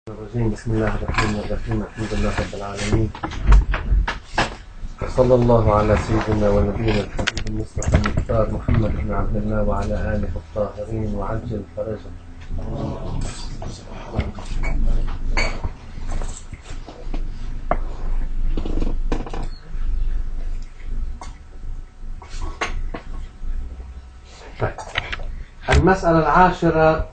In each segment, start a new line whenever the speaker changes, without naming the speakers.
الرجيم. بسم الله الرحمن الرحيم. الحمد لله رب العالمين، وصلى الله على سيدنا ونبينا الحبيب المصطفى المختار محمد بن عبد الله وعلى آله الطاهرين وعجل فرجه. المسألة العاشرة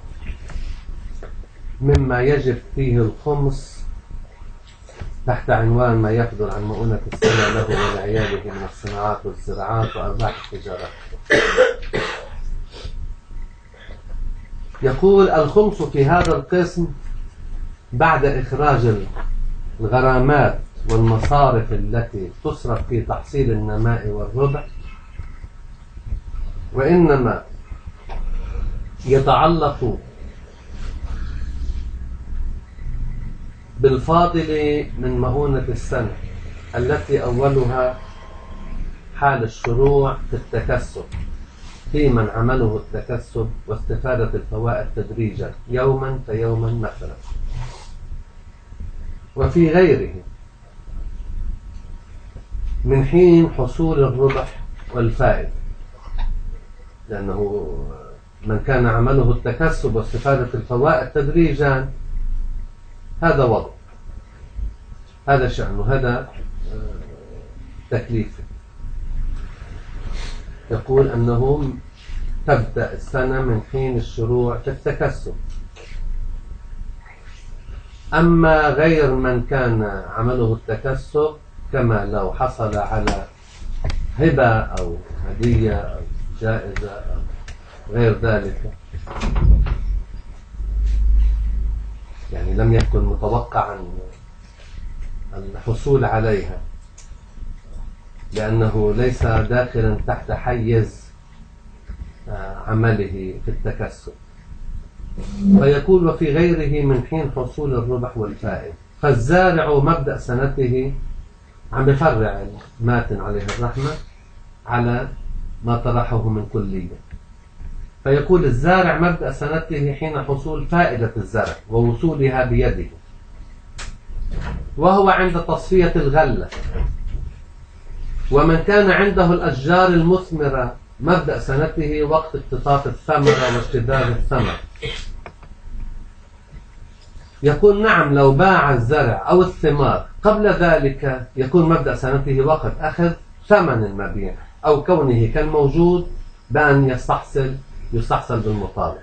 مما يجب فيه الخمس تحت عنوان ما يفضل عن مؤونة السنة له ولعياله من الصناعات والزراعات وأرباح التجارة. يقول الخمس في هذا القسم بعد إخراج الغرامات والمصارف التي تصرف في تحصيل النماء والربح، وإنما يتعلق بالفاضل من مؤونة السنة التي أولها حال الشروع في التكسب في من عمله التكسب واستفادة الفوائد تدريجا يوما فيوما مثلا، وفي غيره من حين حصول الربح والفائدة، لأنه من كان عمله التكسب واستفادة الفوائد تدريجا هذا وضع، هذا شأنه، هذا تكليفه. يقول أنه تبدأ السنة من حين الشروع في التكسب. أما غير من كان عمله التكسب كما لو حصل على هبة أو هدية أو جائزة أو غير ذلك، يعني لم يكن متوقعا الحصول عليها لأنه ليس داخلا تحت حيز عمله في التكسب، فيقول وفي غيره من حين حصول الربح والفائدة. فالزارع مبدأ سنته، عم بفرع الماتن عليه الرحمة على ما طرحه من كلية، فيقول الزارع مبدأ سنته حين حصول فائدة الزرع ووصولها بيده، وهو عند تصفية الغلة. ومن كان عنده الأشجار المثمرة مبدأ سنته وقت اقتطاف الثمرة واشتداد الثمر. يقول نعم لو باع الزرع أو الثمار قبل ذلك يكون مبدأ سنته وقت أخذ ثمن المبيع أو كونه كان موجود بأن يستحصل بالمطالب.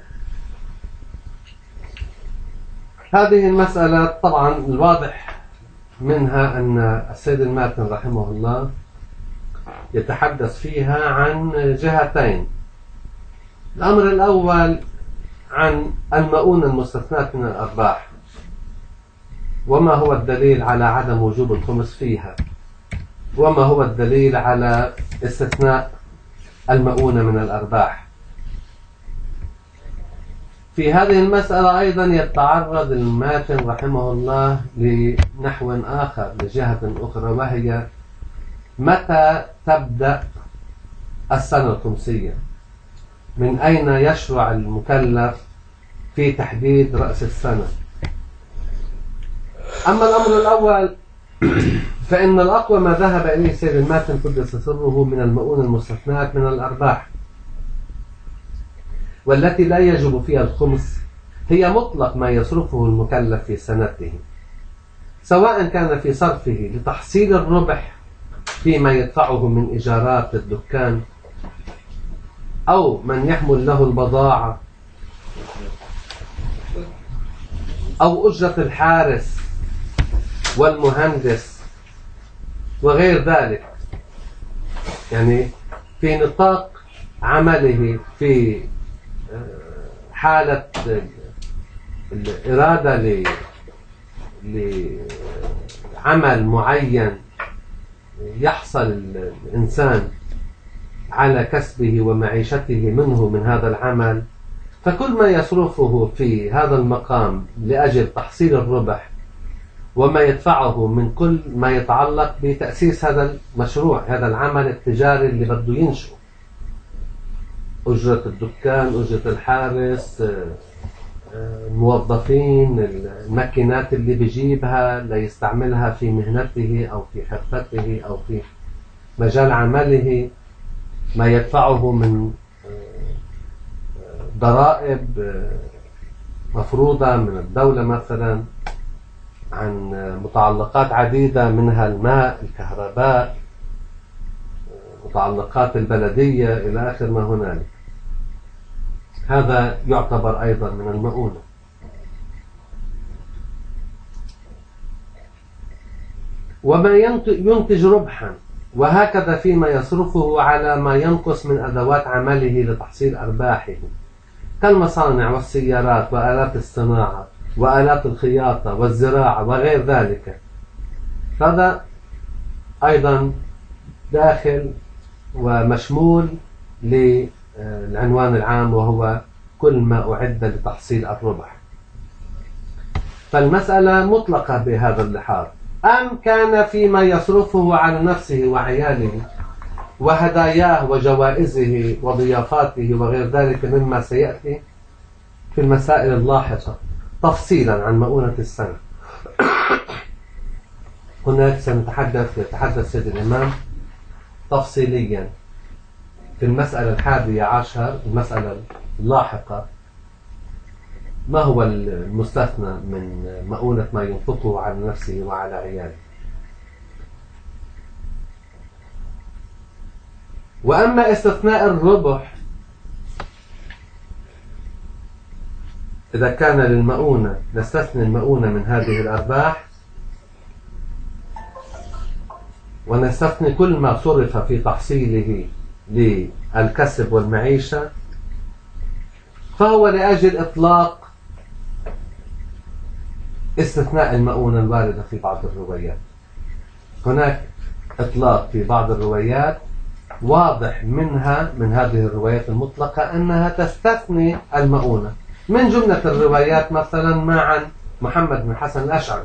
هذه المسألة طبعا الواضح منها أن السيد الماتن رحمه الله يتحدث فيها عن جهتين. الأمر الأول عن المؤونة المستثناة من الأرباح، وما هو الدليل على عدم وجوب الخمس فيها، وما هو الدليل على استثناء المؤونة من الأرباح. في هذه المسألة أيضا يتعرض الماتن رحمه الله لنحو آخر، لجهة أخرى، وهي متى تبدأ السنة الخمسية، من أين يشرع المكلف في تحديد رأس السنة. أما الأمر الأول فإن الأقوى ما ذهب إليه سيد الماتن قدس سره من المؤونة المستثناة من الأرباح، والتي لا يجب فيها الخمس، هي مطلق ما يصرفه المكلف في سنته، سواء كان في صرفه لتحصيل الربح فيما يدفعه من إيجارات للدكان، أو من يحمل له البضاعة، أو أجرة الحارس والمهندس وغير ذلك، يعني في نطاق عمله في حالة الإرادة لعمل معين يحصل الإنسان على كسبه ومعيشته منه من هذا العمل، فكل ما يصرفه في هذا المقام لأجل تحصيل الربح وما يدفعه من كل ما يتعلق بتأسيس هذا المشروع، هذا العمل التجاري اللي بده ينشئه، أجرة الدكان، أجرة الحارس، الموظفين، الماكينات اللي بيجيبها ليستعملها في مهنته أو في حرفته أو في مجال عمله، ما يدفعه من ضرائب مفروضة من الدولة مثلا عن متعلقات عديدة منها الماء، الكهرباء، متعلقات البلدية إلى آخر ما هنالك. هذا يعتبر أيضا من المؤونة. وما ينتج ربحا، وهكذا فيما يصرفه على ما ينقص من أدوات عمله لتحصيل أرباحه كالمصانع والسيارات وآلات الصناعة وآلات الخياطة والزراعة وغير ذلك. هذا أيضا داخل ومشمول للعنوان العام، وهو كل ما أعد لتحصيل الربح. فالمسألة مطلقة بهذا اللحاظ. أم كان فيما يصرفه على نفسه وعياله وهداياه وجوائزه وضيافاته وغير ذلك مما سيأتي في المسائل اللاحقة تفصيلا عن مؤونة السنة. هناك يتحدث سيد الإمام تفصيليا في المسألة 11، المسألة اللاحقة، ما هو المستثنى من مؤونة ما ينفقه على نفسه وعلى عياله. وأما استثناء الربح إذا كان للمؤونة، نستثني المؤونة من هذه الأرباح ونستثني كل ما صرف في تحصيله للكسب والمعيشة، فهو لأجل إطلاق استثناء المؤونة الواردة في بعض الروايات. هناك إطلاق في بعض الروايات واضح منها، من هذه الروايات المطلقة، أنها تستثني المؤونة. من جملة الروايات مثلا ما عن محمد بن حسن الأشعري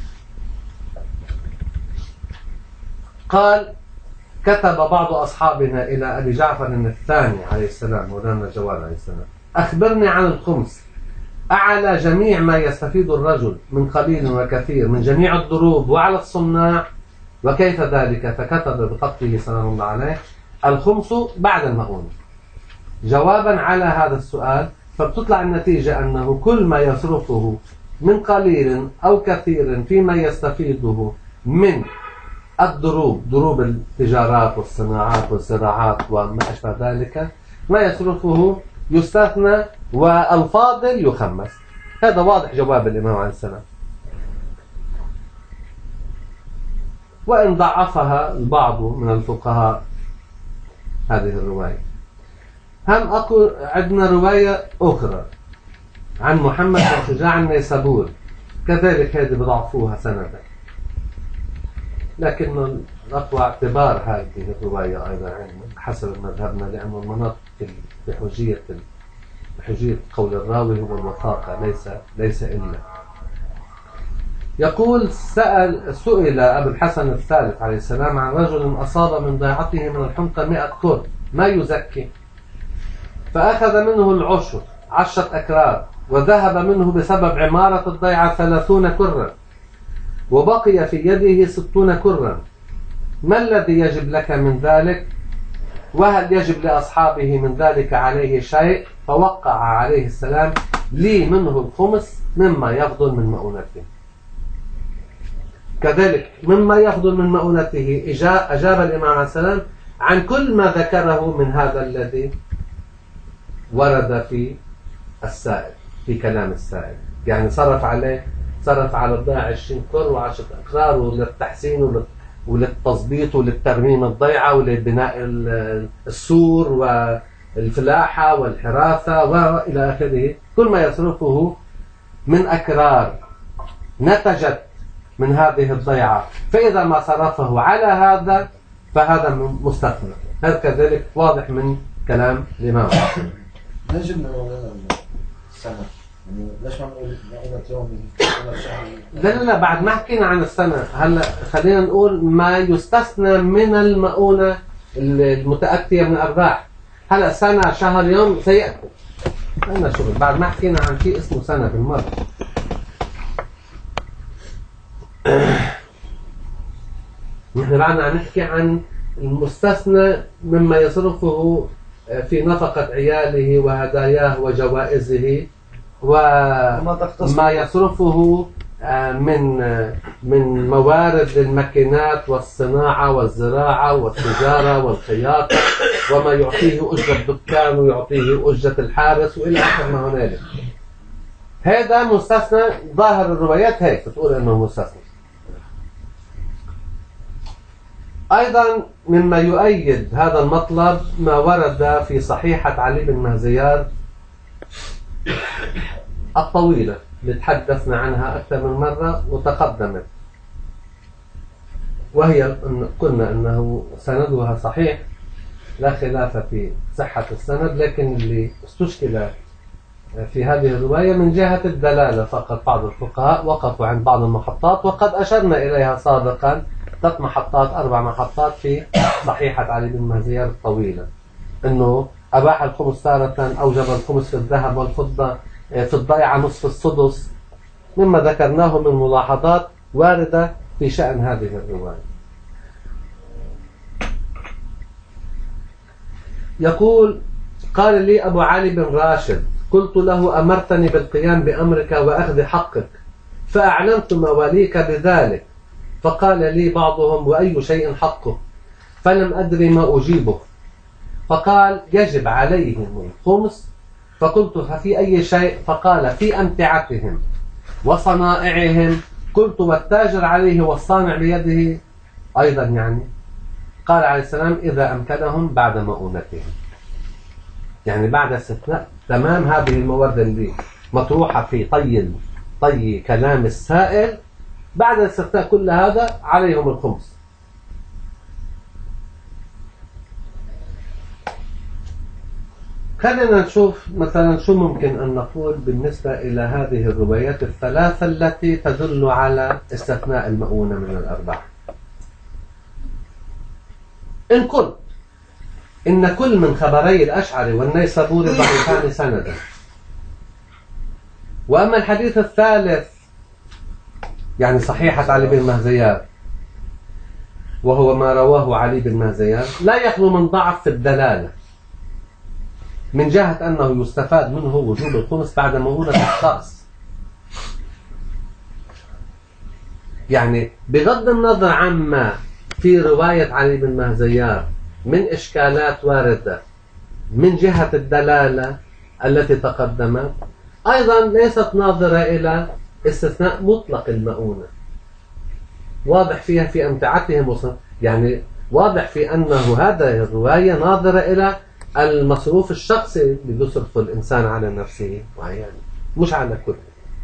قال: كتب بعض أصحابنا إلى أبي جعفر الثاني عليه السلام مولانا الجواد عليه السلام: أخبرني عن الخمس أعلى جميع ما يستفيد الرجل من قليل وكثير من جميع الضروب وعلى الصناع، وكيف ذلك؟ فكتب بخطه سلام الله عليه: الخمس بعد المؤونة. جوابا على هذا السؤال، فبتطلع النتيجة أنه كل ما يصرفه من قليل أو كثير فيما يستفيده من الضروب، ضروب التجارات والصناعات والزراعات وما أشبه ذلك، ما يصرفه يستثنى والفاضل يخمس. هذا واضح جواب الإمام عليه السلام. وإن ضعفها البعض من الفقهاء هذه الرواية. هم أقول عندنا رواية أخرى عن محمد بن شجاع النيسابوري، كذلك هذه بضعفوها سندا، لكن أقوى اعتبار هذه الرواية أيضا حسب مذهبنا، لأن المناط في حجية قول الراوي هو الوثاقة، ليس إلا. يقول: سئل أبو الحسن الثالث عليه السلام عن رجل أصاب من ضيعته من الحنطة 100 كر، ما يزكي؟ فأخذ منه 10 أكراد، وذهب منه بسبب عمارة الضيعة 30 كرا، وبقي في يده 60 كرا. ما الذي يجب لك من ذلك؟ وهل يجب لأصحابه من ذلك عليه شيء؟ فوقع عليه السلام: لي منه الخمس مما يفضل من مؤونته. كذلك مما يفضل من مؤونته أجاب الإمام عليه السلام عن كل ما ذكره من هذا الذي ورد في السائل، في كلام السائل. يعني صرف على الضيعة 20 كر و10 أكرار، وللتحسين وللتظبيط وللترميم الضيعة ولبناء السور والفلاحة والحراثة وإلى آخره. كل ما يصرفه من أكرار نتجت من هذه الضيعة، فإذا ما صرفه على هذا فهذا مستثنى. هذا كذلك واضح من كلام الإمام.
ليش السنة؟ ليش ما نقول يومي ولا شهري؟
لا بعد ما حكينا عن السنة. هلا خلينا نقول ما يستثنى من المؤونة المتأتية من الأرباح. هلا سنة شهر يوم سيأتي، عندنا شغل بعد ما حكينا عن شيء اسمه سنة بالمرة. نحن بعدنا عم نحكي عن المستثنى مما يصرفه في نفقة عياله وهداياه وجوائزه وما يصرفه من موارد للماكينات والصناعة والزراعة والتجارة والخياطة، وما يعطيه أجرة الدكان ويعطيه أجرة الحارس وإلى آخر ما هنالك. هذا مستثنى. ظاهر الروايات هيك بتقول أنه مستثنى. أيضا مما يؤيد هذا المطلب ما ورد في صحيحة علي بن مهزيار الطويلة اللي تحدثنا عنها أكثر من مرة وتقدمت، وهي قلنا أنه سندها صحيح لا خلاف في صحة السند، لكن اللي استشكل في هذه الرواية من جهة الدلالة فقط. بعض الفقهاء وقفوا عند بعض المحطات وقد أشرنا إليها سابقا، 3 محطات 4 محطات في صحيحة علي بن مهزيار الطويلة، أنه أباح الخمس تارة، أوجب الخمس في الذهب والفضة، في الضيعة نصف السدس، مما ذكرناه من ملاحظات واردة في شأن هذه الرواية. يقول: قال لي أبو علي بن راشد: قلت له: أمرتني بالقيام بأمرك وأخذ حقك، فأعلمت مواليك بذلك. فقال لي بعضهم: وأي شيء حقه؟ فلم أدري ما أجيبه. فقال: يجب عليهم الخمس. فقلت: ففي أي شيء؟ فقال: في أمتعتهم وصنائعهم. قلت: والتاجر عليه والصانع بيده أيضا يعني؟ قال عليه السلام: إذا أمكنهم بعد مؤونتهم، يعني بعد استثناء تمام هذه الموارد اللي مطروحة في طي كلام السائل، بعد استثناء كل هذا عليهم الخمس. خلينا نشوف مثلا شو ممكن أن نقول بالنسبة إلى هذه الروايات الثلاثة التي تدل على استثناء المؤونة من الأربعة. إن قلت إن كل من خبري الأشعري والنيسابوري ضعيفان سندا، وأما الحديث الثالث يعني صحيحة علي بن مهزيار وهو ما رواه علي بن مهزيار لا يخلو من ضعف في الدلالة، من جهة أنه يستفاد منه وجوب الخمس بعد مؤونة الشخص. يعني بغض النظر عما في رواية علي بن مهزيار من إشكالات واردة من جهة الدلالة التي تقدمت، أيضا ليست ناظرة إلى استثناء مطلق المؤونة. واضح فيها في أمتعتهم، يعني واضح في أنه هذه الرواية ناظرة إلى المصروف الشخصي اللي يصرفه الإنسان على نفسه وعياله، مش على كل.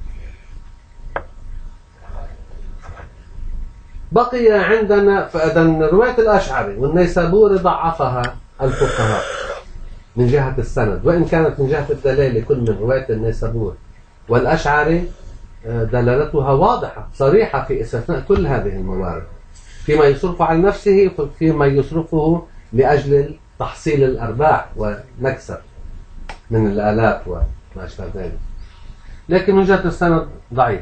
بقي عندنا فإذا رواية الأشعري والنيسابوري ضعفها الفقهاء من جهة السند، وإن كانت من جهة الدلالة كل من رواية النيسابوري والأشعري دلالتها واضحة صريحة في استثناء كل هذه الموارد فيما يصرفه على نفسه وفيما يصرفه لأجل تحصيل الأرباح والمكسب من الآلاف وما أشبه ذلك. لكن من جهة السند ضعيف.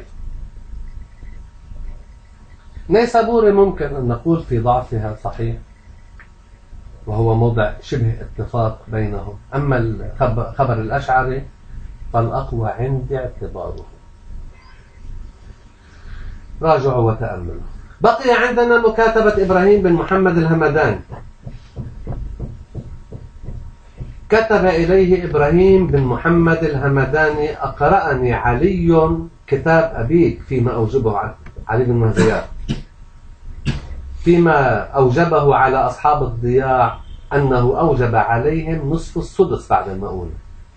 نيسابوري ممكن أن نقول في ضعفها صحيح، وهو موضع شبه اتفاق بينهم. أما خبر الأشعري فالأقوى عندي اعتباره. راجعوا وتأملوا. بقي عندنا مكاتبة إبراهيم بن محمد الهمداني. كتب إليه إبراهيم بن محمد الهمداني: أقرأني علي كتاب أبيك فيما أوجبه علي بن مهزيار، فيما أوجبه على أصحاب الضياع أنه أوجب عليهم نصف السدس بعد المؤونة.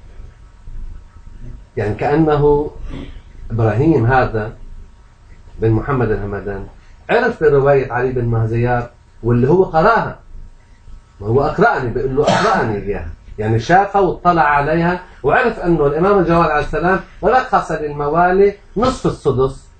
يعني كأنه إبراهيم هذا بن محمد الهمداني عرف برواية علي بن مهزيار واللي هو قرأها، وهو أقرأني بيقول له أقرأني إياها، يعني شافها واطلع عليها وعرف أنه الإمام الجواد عليه السلام رخص للموالي نصف السدس.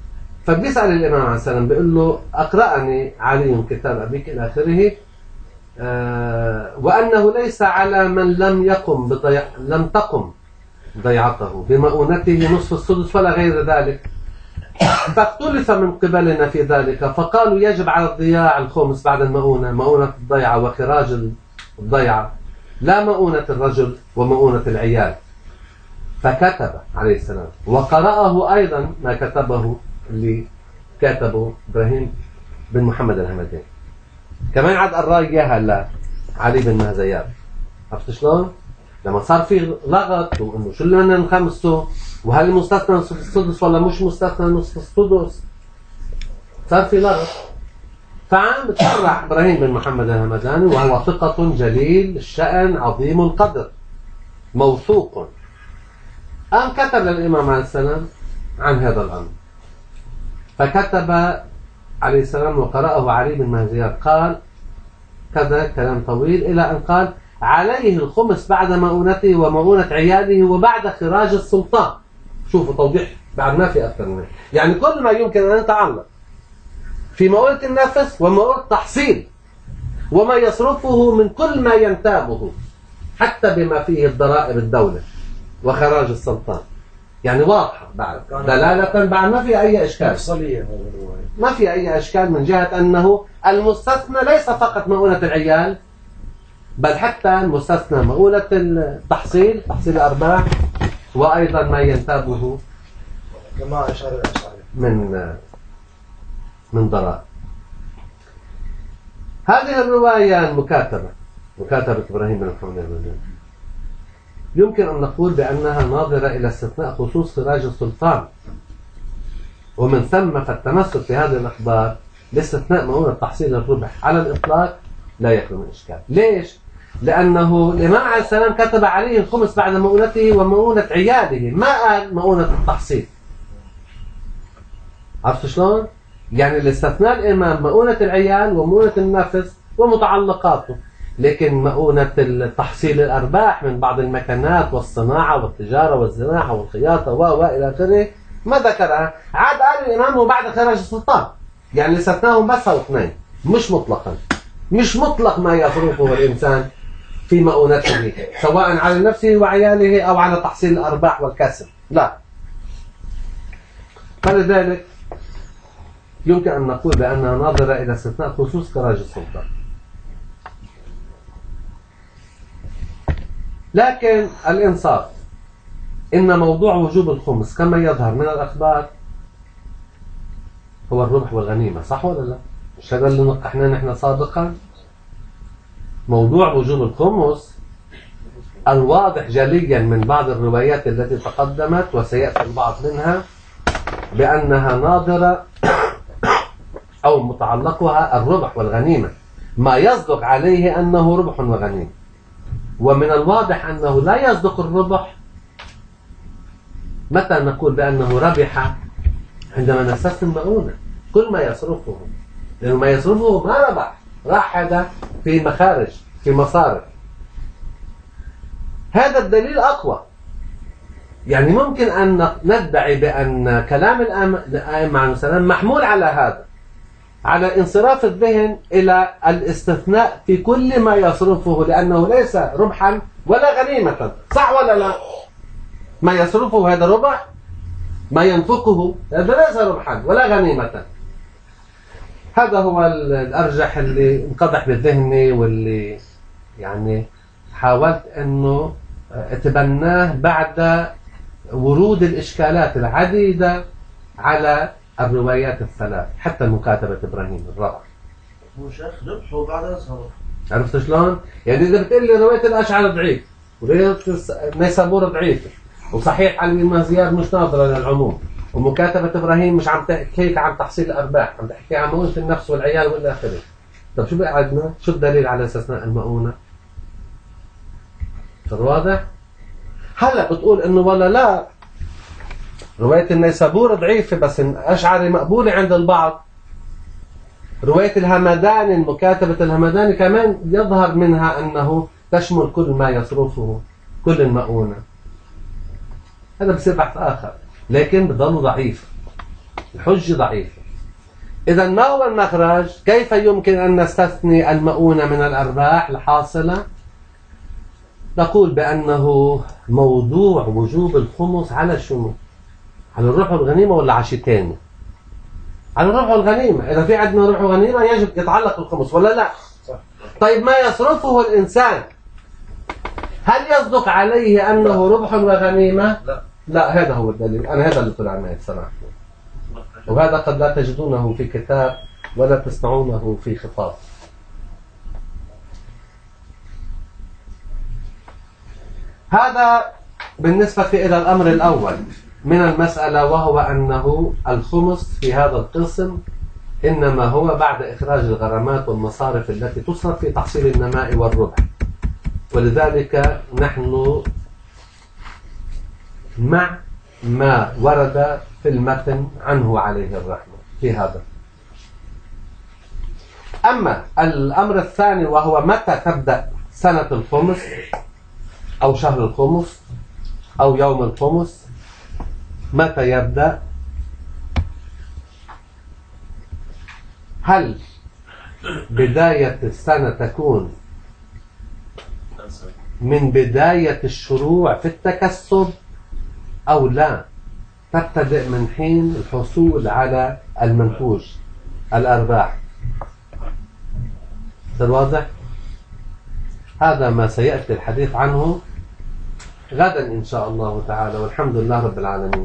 فبيسأل الإمام عليه السلام بيقول له: أقرأني علي كتاب أبيك إلى آخره، وأنه ليس على من لم تقم ضيعته بمؤونته نصف السدس ولا غير ذلك. فاختلف من قبلنا في ذلك، فقالوا يجب على الضياع الخمس بعد المؤونة، مؤونة الضيعة وخراج الضيعة، لا مؤونة الرجل ومؤونة العيال. فكتب عليه السلام وقرأه أيضا ما كتبه اللي كتبه إبراهيم بن محمد الهمداني. كمان عاد قرأ إياها لعلي بن مهزياب. عرفت شلون؟ لما صار في لغط وإنه شو اللي بدنا نخمسه، وهل مستثنى نصف السدس ولا مش مستثنى نصف السدس، صار في لغط. فعم بتشرح إبراهيم بن محمد الهمداني وهو ثقة جليل الشأن عظيم القدر موثوق. قام كتب للإمام عليه السلام عن هذا الأمر، فكتب عليه السلام وقرأه علي بن مهزياب، قال كذا كلام طويل إلى أن قال عليه الخمس بعد مؤونته ومؤونة عياله وبعد خراج السلطان. شوفوا توضيح بعد ما في أكثر منه، يعني كل ما يمكن أن يتعلق في مؤونة النفس ومؤونة التحصيل وما يصرفه من كل ما ينتابه حتى بما فيه الضرائب الدولة وخراج السلطان. يعني واضحة بعد دلالة، بعد ما في أي إشكال، ما في أي إشكال من جهة أنه المستثنى ليس فقط مؤونة العيال، بل حتى المستثنى مؤونة التحصيل، تحصيل الأرباح، وأيضا ما ينتابه
كما أشار الأشعري
من ضرائب. هذه الرواية المكاتبة، مكاتبة إبراهيم بن محمد الهمداني، يمكن أن نقول بأنها ناظرة إلى استثناء خصوص خراج السلطان، ومن ثم فالتمسك في هذه الأخبار لاستثناء مؤونة تحصيل الربح على الإطلاق لا يخلو من إشكال. ليش؟ لأنه الإمام عليه السلام كتب عليه الخمس بعد مؤونته ومؤونة عياله، ما قال مؤونة التحصيل. عرفت شلون؟ يعني الاستثناء الإمام مؤونة العيال ومؤونة النفس ومتعلقاته، لكن مؤونة تحصيل الأرباح من بعض المكانات والصناعة والتجارة والزراعة والخياطة وإلى آخره ما ذكرها. عاد قال الإمام وبعد خراج السلطان، يعني استثناهم بس أو اثنين، مش مطلقا، مش مطلق ما يصرفه الإنسان في مؤونته سواء على نفسه وعياله أو على تحصيل الأرباح والكسب، لا. فلذلك يمكن أن نقول بأنها ناظرة إلى استثناء خصوص خراج السلطان. لكن الإنصاف إن موضوع وجوب الخمس كما يظهر من الأخبار هو الربح والغنيمة، صح ولا لا؟ مش هذا اللي نقحنا نحن سابقا؟ موضوع وجوب الخمس الواضح جليا من بعض الروايات التي تقدمت وسيأتي البعض منها بأنها ناظرة أو متعلقها الربح والغنيمة، ما يصدق عليه أنه ربح وغنيمة. ومن الواضح أنه لا يصدق الربح متى نقول بأنه ربح؟ عندما نستثني المؤونة، كل ما يصرفه، لأنه ما يصرفه ما ربح، راح هذا في مخارج، في مصارف. هذا الدليل أقوى. يعني ممكن أن ندعي بأن كلام الأئمة عليهم السلام محمول على هذا، على انصراف الذهن إلى الاستثناء في كل ما يصرفه، لأنه ليس ربحا ولا غنيمة، صح ولا لا؟ ما يصرفه هذا ربح، ما ينفقه هذا ليس ربحا ولا غنيمة. هذا هو الأرجح اللي انقضح بذهني، واللي يعني حاولت أنه اتبناه بعد ورود الإشكالات العديدة على الروايات الثلاث، حتى مكاتبة إبراهيم الرابع.
هو شيخ ربح وبعدها صرف.
عرفت شلون؟ يعني إذا بتقول لي رواية الأشعري ضعيف ورواية نيسابور ضعيفة، وصحيح علي بن زياد مش ناظرة للعموم، ومكاتبة إبراهيم مش عم تحكي عن تحصيل الأرباح، عم تحكي عن مؤونة النفس والعيال والى آخره. طب شو بقى عندنا؟ شو الدليل على استثناء المؤونة؟ صار واضح؟ هلا بتقول إنه ولا لا، رواية النيسابور ضعيفة بس الأشعري مقبولة عند البعض. رواية الهمداني، المكاتبة الهمداني كمان يظهر منها أنه تشمل كل ما يصرفه، كل المؤونة. هذا بصير بحث آخر، لكن بضل ضعيف، الحجة ضعيفة. إذا ما هو المخرج؟ كيف يمكن أن نستثني المؤونة من الأرباح الحاصلة؟ نقول بأنه موضوع وجوب الخمس على شنو؟ على الربح والغنيمة ولا على شيء ثاني؟ على الربح والغنيمة. إذا في عندنا ربح وغنيمة يجب يتعلق الخمس ولا لا؟
صح.
طيب ما يصرفه الإنسان هل يصدق عليه أنه ربح وغنيمة؟ لا، هذا هو الدليل. أنا هذا اللي طلع معي بصراحة، وهذا قد لا تجدونه في كتاب ولا تسمعونه في خطاب. هذا بالنسبة إلى الأمر الأول من المسألة، وهو أنه الخمس في هذا القسم إنما هو بعد إخراج الغرامات والمصارف التي تصرف في تحصيل النماء والربح. ولذلك نحن مع ما ورد في المتن عنه عليه الرحمة في هذا. أما الأمر الثاني وهو متى تبدأ سنة الخمس أو شهر الخمس أو يوم الخمس، متى يبدأ؟ هل بداية السنة تكون من بداية الشروع في التكسب أو لا، تبتدئ من حين الحصول على المنتوج الأرباح؟ واضح؟ هذا ما سيأتي الحديث عنه غدا إن شاء الله تعالى، والحمد لله رب العالمين.